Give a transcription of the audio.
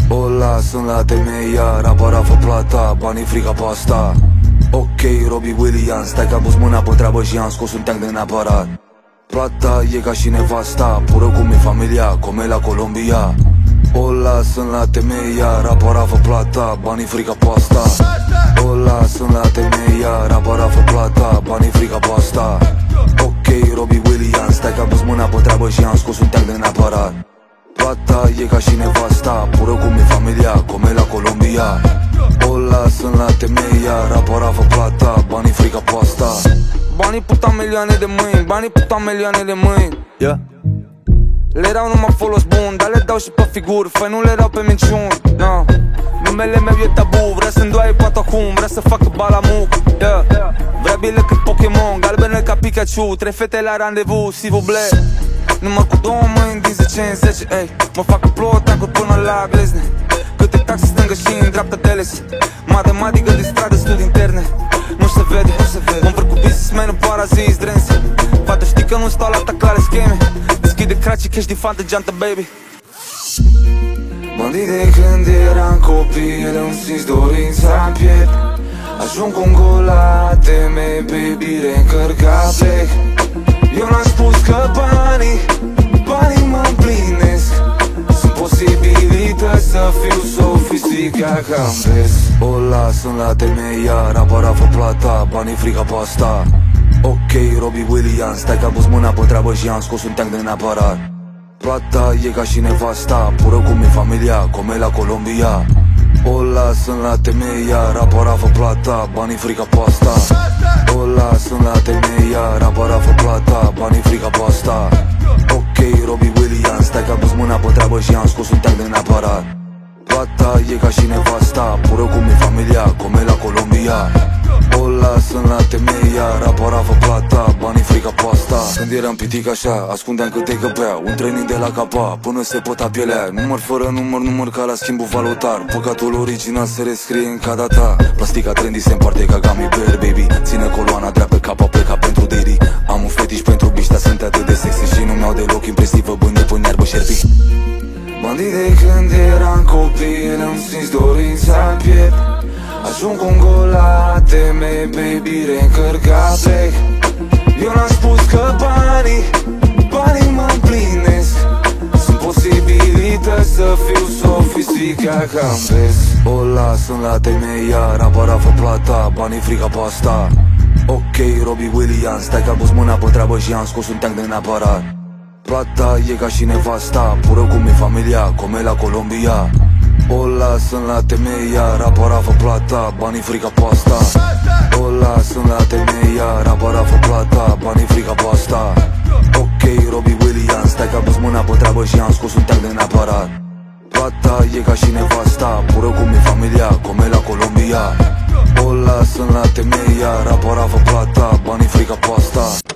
Ola, sunt la temei, iar apara fă plata, banii frica pe asta. Ok, Robbie Williams, stai că am pus mâna pe treabă și am scos un tank din aparat. Plata e ca și nevasta, pură cum e familia, come la Colombia. Ola, sunt la temei, iar apara fă plata, banii frica pe asta. Ola, sunt la temei, iar apara fă plata, banii frica pe asta. Ok, Robbie Williams, stai că am pus mâna pe treabă și am scos un tank din aparat. Plata e ca și nevasta, pură cum e familia, come la Colombia. Ola, sunt la temei, iar apara fă plata, banii frica pe asta. Banii puta milioane de mâini, banii puta milioane de mâini, yeah. Le dau numai folos bun, dar le dau și pe figuri, făi nu le dau pe minciuni, no. Numele meu e tabu, vrea să-mi doaie poate acum, vrea să facă balamuc, yeah. Vrea bile cât Pokémon, galbene ca Pikachu, 3 fete la randevu, s'il vous plaît. Număr cu 2 mâini din 10 în 10, ey. Mă fac plot, tacuri până la glezne. Câte taxe stângă și în dreapta teles. Matematică de stradă, studii interne. Nu se vede, mă învârc cu businessman-ul parazis drense. Fată știi că nu stau la taclare scheme. Deschide craci, cash din fantă geantă, baby. Bandit de când eram copil, îmi simți dorința în piept. Ajung cu un gol la teme, baby, reîncărcat plec. Eu n-am spus că banii mă împlinesc. Sunt posibilități să fiu sofisticat ca-n vezi. Ola, sunt la temei, iar apara fă plata, banii frica pe asta. Ok, Robbie Williams, stai că am pus mâna pe treabă și am scos un tank din aparat. Plata e ca și nevasta, pură cum e familia, come la Colombia. Ola, sunt la temei, iar apara fă plata, banii frica pe asta. Ola, sunt la temei, iar apara fă plata, banii frica pe asta. Ok, Robbie Williams, stai că am pus mâna pe treabă și am scos un tank din aparat. Plata e ca și nevasta, pură cum e familia, come la Colombia. Ola, sunt la temei, iar apara fă plata, banii frica pe asta. Când eram pitic așa, ascundeam câte căpea, un training de la capa, până se păta pielea. Număr fără număr ca la schimbul valutar. Păcatul original se rescrie în cada ta. Plastica trendy se împarte ca gummy bear, baby. Ține coloana dreaptă, capa pleca pentru daddy. Am un fetiș pentru biști, dar sunt atât de sexy și nu mi-au deloc impresivă, bândă până iarbă șerpi. Bandit de când eram copil, îmi simți dorința în piept. Ajung cu un gol la teme, baby, reîncărcat plec. Eu n-am spus că banii mă împlinesc. Sunt posibilități să fiu sofisticat ca-n vezi. Ola, sunt la temei, iar apara fă plata, banii frica pe asta. Ok, Robbie Williams, stai că am pus mâna pe treabă și am scos un tank din aparat. Plata e ca și nevasta, pură cum e familia, come la Colombia. Ola, sunt la temei, iar apara fă plata, banii frica pe asta. Ola, sunt la temei, iar apara fă plata, banii frica pe asta. Ok, Robbie Williams, stai că am pus mâna pe treabă și am scos un tank din aparat. Plata e ca și nevasta, pură cum e familia, come la Colombia. Ola, sunt la temei, iar apara fă plata, banii frica pe asta.